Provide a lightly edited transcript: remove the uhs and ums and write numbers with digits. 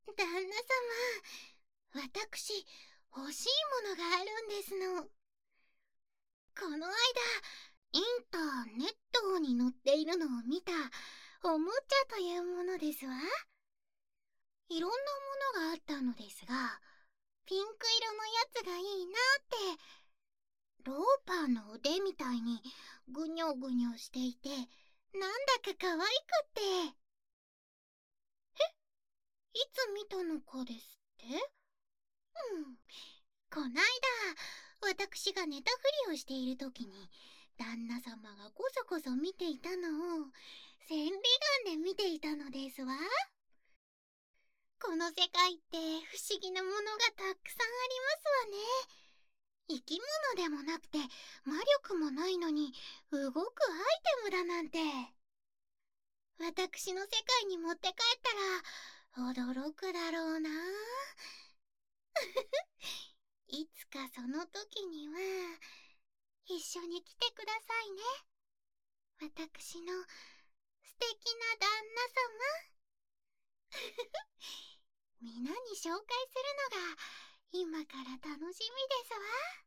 旦那様、私、欲しいものがあるんですの。この間、インターネットに載っているのを見た、おもちゃというものですわ。いろんなものがあったのですが、ピンク色のやつがいいなって、ローパーの腕みたいにぐにょぐにょしていて、なんだか可愛くって。いつ見たのかですって？こないだ、私が寝たふりをしているときに、旦那様がこそこそ見ていたのを、千里眼で見ていたのですわ。この世界って不思議なものがたくさんありますわね。生き物でもなくて魔力もないのに動くアイテムだなんて。私の世界に持って帰ったら驚くだろうな。いつかその時には一緒に来てくださいね。私の素敵な旦那様。みんなに紹介するのが今から楽しみですわ。